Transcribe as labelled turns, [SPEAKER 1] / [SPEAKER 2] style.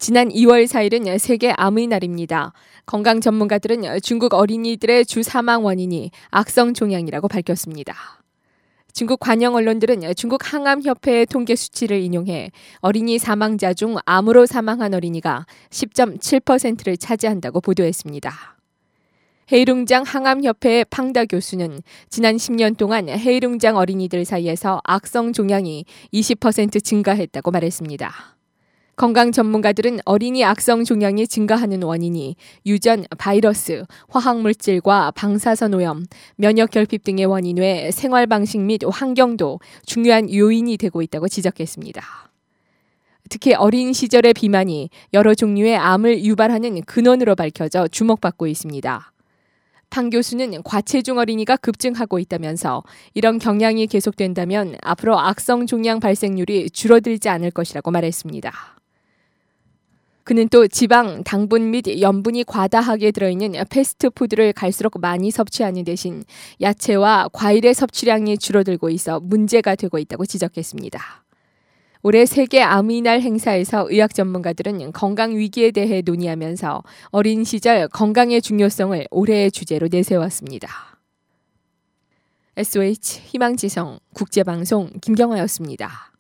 [SPEAKER 1] 지난 2월 4일은 세계 암의 날입니다. 건강 전문가들은 중국 어린이들의 주 사망 원인이 악성 종양이라고 밝혔습니다. 중국 관영 언론들은 중국 항암협회의 통계 수치를 인용해 어린이 사망자 중 암으로 사망한 어린이가 10.7%를 차지한다고 보도했습니다. 헤이룽장 항암협회의 팡다 교수는 지난 10년 동안 헤이룽장 어린이들 사이에서 악성 종양이 20% 증가했다고 말했습니다. 건강 전문가들은 어린이 악성 종양이 증가하는 원인이 유전, 바이러스, 화학물질과 방사선 오염, 면역 결핍 등의 원인 외 생활 방식 및 환경도 중요한 요인이 되고 있다고 지적했습니다. 특히 어린 시절의 비만이 여러 종류의 암을 유발하는 근원으로 밝혀져 주목받고 있습니다. 팡 교수는 과체중 어린이가 급증하고 있다면서 이런 경향이 계속된다면 앞으로 악성 종양 발생률이 줄어들지 않을 것이라고 말했습니다. 그는 또 지방, 당분 및 염분이 과다하게 들어있는 패스트푸드를 갈수록 많이 섭취하는 대신 야채와 과일의 섭취량이 줄어들고 있어 문제가 되고 있다고 지적했습니다. 올해 세계 암의 날 행사에서 의학 전문가들은 건강 위기에 대해 논의하면서 어린 시절 건강의 중요성을 올해의 주제로 내세웠습니다. SOH 희망지성 국제방송 김경화였습니다.